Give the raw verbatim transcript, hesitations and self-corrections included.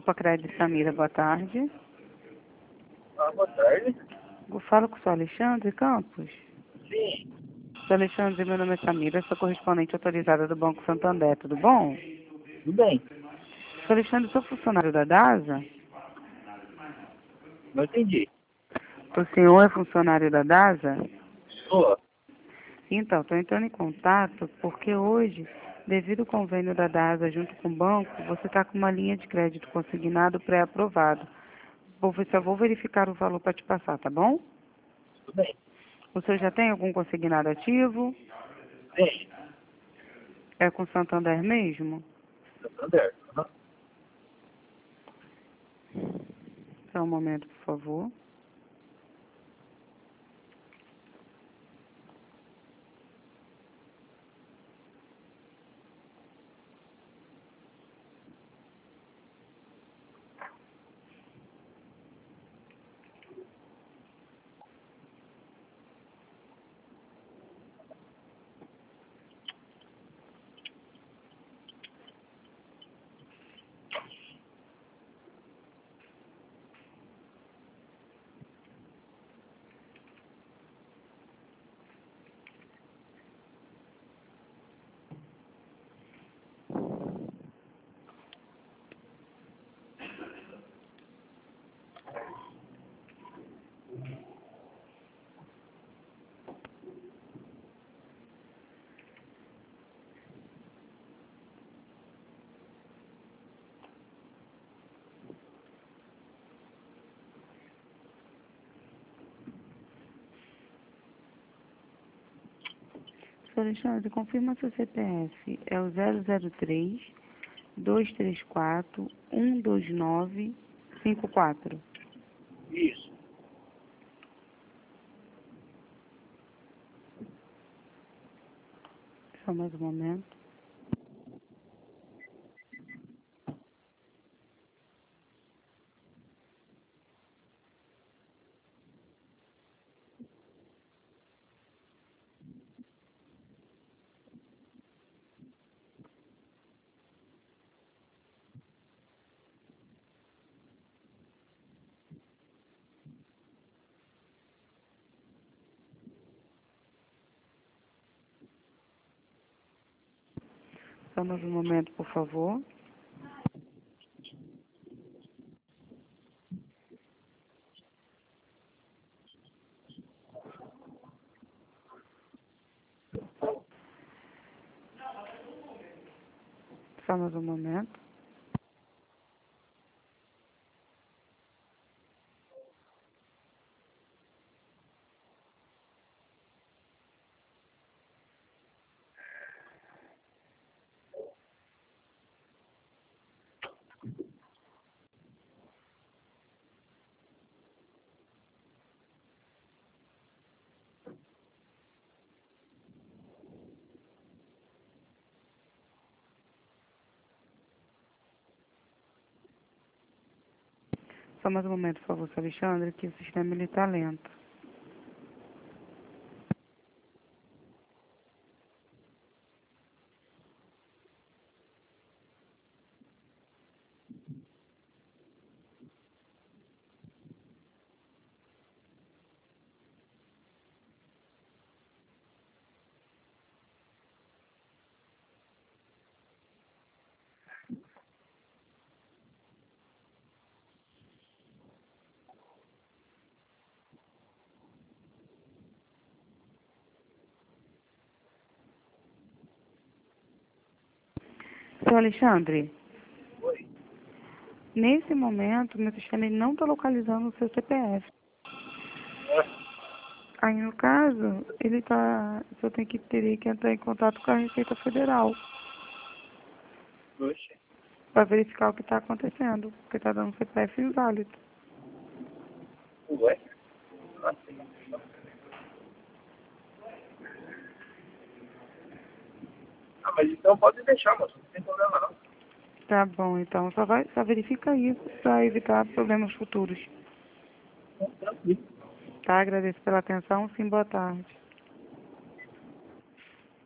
Opa, Crédito Samira, boa tarde. Ah, boa tarde. Eu falo com o senhor Alexandre Campos. Sim, Senhor Alexandre, meu nome é Samira, sou correspondente autorizada do Banco Santander, tudo bom? tudo bem. Senhor Alexandre, sou funcionário da DASA? Não entendi. O senhor é funcionário da DASA? Sou. Então, estou entrando em contato porque hoje, devido ao convênio da DASA junto com o banco, você está com uma linha de crédito consignado pré-aprovado. Vou, só vou verificar o valor para te passar, tá bom? Tudo bem. O senhor já tem algum consignado ativo? Tem. É com Santander mesmo? Santander. Uhum. Só um momento, por favor. Senhor Alexandre, confirma seu C P F. É o zero zero três, dois três quatro, um dois nove, cinco quatro. Isso. Só mais um momento. Só mais um momento, por favor. Só mais um momento. Só mais um momento, por favor, senhor Alexandre, que o sistema ele está lento. Senhor Alexandre, Oi. nesse momento, meu sistema ele não está localizando o seu C P F. É. Aí, no caso, ele tá. O senhor tem que teria que entrar em contato com a Receita Federal Oxe. para verificar o que está acontecendo, porque está dando C P F inválido. Ué. Ah, sim. Ah, mas então pode deixar, moço. Não tem problema não. Tá bom, então só vai, só verifica isso para evitar problemas futuros. Tranquilo. Tá? Agradeço pela atenção. Sim, boa tarde.